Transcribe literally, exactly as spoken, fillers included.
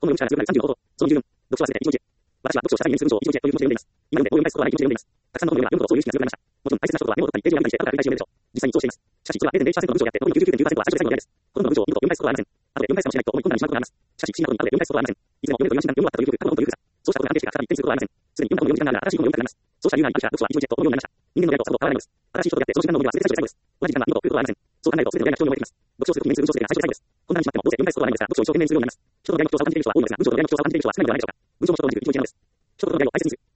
この容疑者が強くなるさんじゅうのこと、その理由分、読書はすべて一日。私は読書をした際にする文章を一日という文章を読んでいます。今読んで応用に返すことはない一日で読んでいます。たくさんの本を読めば読むほどそういう意識が強くなりました。もちろん大切な人とはメモを取ったりページを見たりして後から繰り返し読めるでしょう。実際にそうしています。しかし、それは れいてんれいいちパーセント の文章であって、残りの きゅうじゅうきゅうてんきゅうパーセント は最初で最後の読みです。ほとんどの文章を見ると読み返すことはありません。後で読み返すかもしれないと思い込んだりしまうことがあります。しかし、不思議なことに後で読み返すことはありません。いつでも読めるという安心感、読み終わったという過去の本というふうさ。そうしたことで安定してから再び一点することはありません。すでに読んだ本を読む時間があれば新しい本を読みたくなります。そうした理由があり、ある者は読書は一日でと思うようになりました。人間の親とさほど変わらないのです。新しい人と出会ってその時間の思いは全て最初で最後です。同じ時間が二度と来ることはありません。そう考えると全ての親が人に思えてきます。読書をするときにする文章すべてが最初で最後です。こんなにしまってもどうせ読み返すことはないのですが、読書を一生懸命にするようになります。人との出会いの貴重さを感じている人は多いのですが、文章との出会いの貴重さを感じている人は少ないのではないでしょうか。文章も書くことに苦しみを感じます。一言の出会いを大切にする。